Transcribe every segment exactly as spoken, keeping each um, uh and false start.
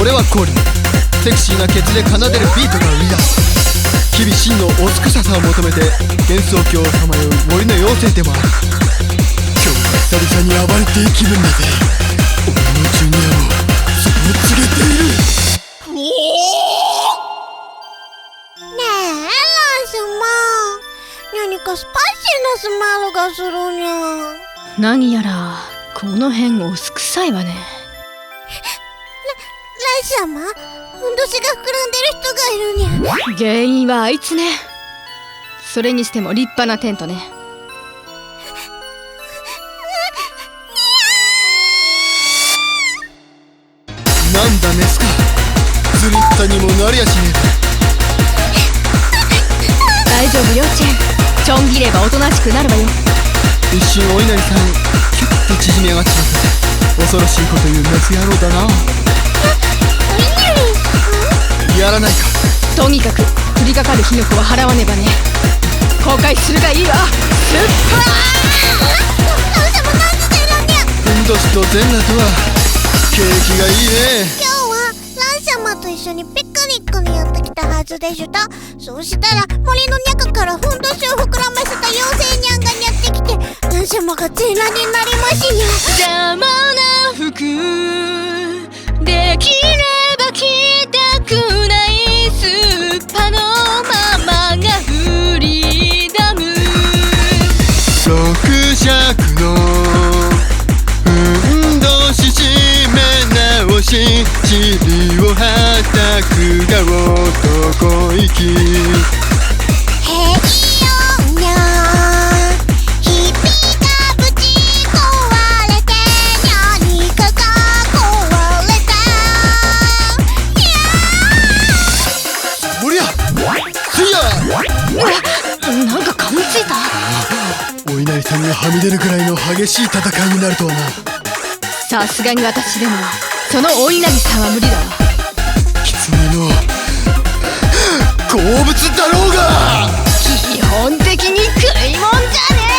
俺はコーリ、セクシーなケツで奏でるビートが売りだ。日々真のおすくささを求めて幻想郷をさまよう森の妖精でもある。今日は久々に暴れていい気分だぜ。俺のジュニアもそう告げている。 ねえ、ラン様、何かスパイシーなスマイルがするにゃ。 何やらこの辺おすくさいわね。 ラン様、ふんどしが膨らんでる人がいるにゃ。 原因はあいつね。それにしても立派なテントね。 なんだメスか、スリッタにもなりやしねえ。大丈夫よチェン、ちょん切ればおとなしくなるわよ。 一瞬お稲荷さんキュッと縮み上がっちまった。恐ろしいこと言うメス野郎だな。 お稲荷さんやらないか。 とにかく降りかかる火の粉は払わねばね。後悔するがいいわ。スッパー。 ラン様、何してるにゃ。 ふんどしと全裸とは景気がいいね。 今日はラン様と一緒にピクニックにやってきたはずでした。そうしたら森の中からふんどしを膨らませた妖精ニャンがやってきて、ラン様が全裸になりましにゃ。 邪魔な服できれば着たくないスッパのママがフリーダム。 六尺のふんどし締め直し、尻をはたくが男行き。 ヘイヨーニャー、ひびがぶち壊れて何かが壊れた。 森やスイヤ。 なんか噛みついた。 お稲荷さんがはみ出るくらいの激しい戦いになるとはな。 さすがに私でもそのお稲荷さんは無理だわ。 狐の好物だろうが。 基本的に食いもんじゃね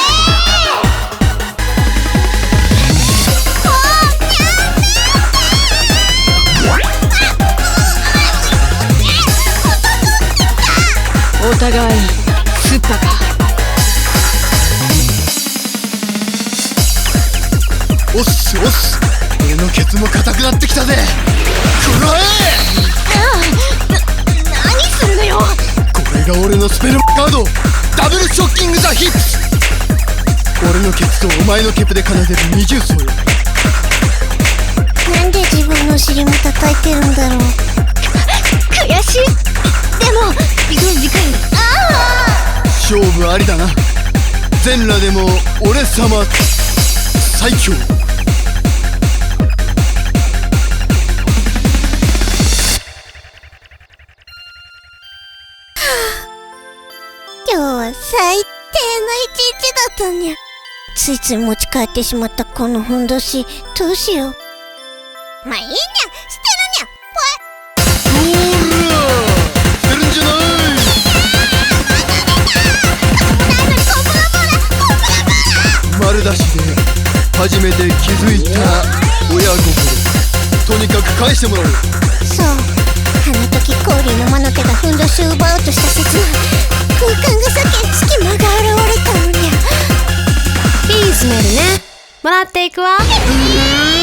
え。お互いスッパか。 おっすおっす、俺のケツも硬くなってきたぜ。くらえ。 何するのよ。 これが俺のスペルカード、ダブルショッキングザヒッツ。俺のケツとお前のケプで奏でる二重奏よ。 なんで自分の尻も叩いてるんだろう。 悔しい。でも次回ああ勝負ありだな。全裸でも俺様最強。 今日は最低の一日だったにゃ。ついつい持ち帰ってしまったこのふんどし、どうしよう。まあいいにゃ、捨てるにゃ。 ほーら捨てるんじゃない。丸出しで初めて気づいた親心、とにかく返してもらう。 そう、あの時氷の魔の手がふんどしを奪おうとした刹那、空間が裂け隙間が現れたのにゃ。 いいスメルね。もらっていくわ。 うー